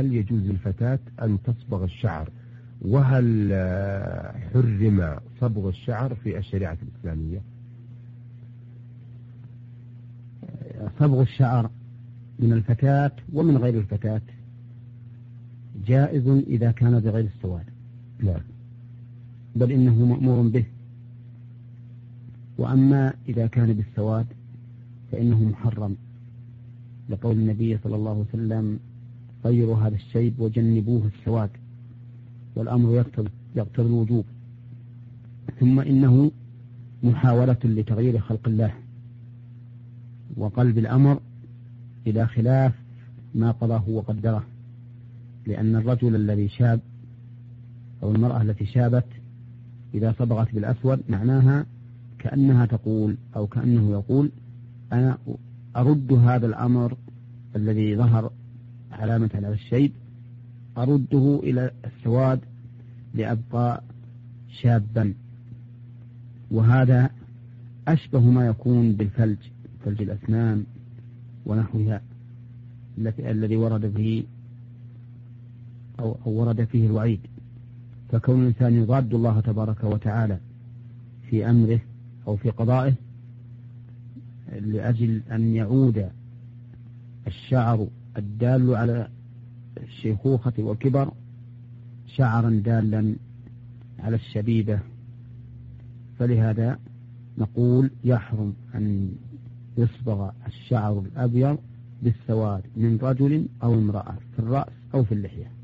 هل يجوز للفتاة أن تصبغ الشعر؟ وهل حرم صبغ الشعر في الشريعة الإسلامية؟ صبغ الشعر من الفتاة ومن غير الفتاة جائز إذا كان بغير السواد، لا، بل إنه مأمور به. وأما إذا كان بالسواد فإنه محرم، لقول النبي صلى الله عليه وسلم: غيروا هذا الشيب وجنبوه السواد، والأمر يقتضي الوجوب. ثم إنه محاولة لتغيير خلق الله، وقلب الأمر إلى خلاف ما قضاه وقدره، لأن الرجل الذي شاب أو المرأة التي شابت إذا صبغت بالأسود معناها كأنها تقول أو كأنه يقول: أنا أرد هذا الأمر الذي ظهر علامة على الشيب، أرده إلى السواد لأبقى شابا. وهذا أشبه ما يكون بالثلج، ثلج الأسنان ونحوها الذي ورد فيه أو ورد فيه الوعيد. فكون الإنسان يضاد الله تبارك وتعالى في أمره أو في قضائه لأجل أن يعود الشعر الدال على الشيخوخة والكبر شعرا دالا على الشبيبة، فلهذا نقول يحرم أن يصبغ الشعر الأبيض بالسواد من رجل أو امرأة في الرأس أو في اللحية.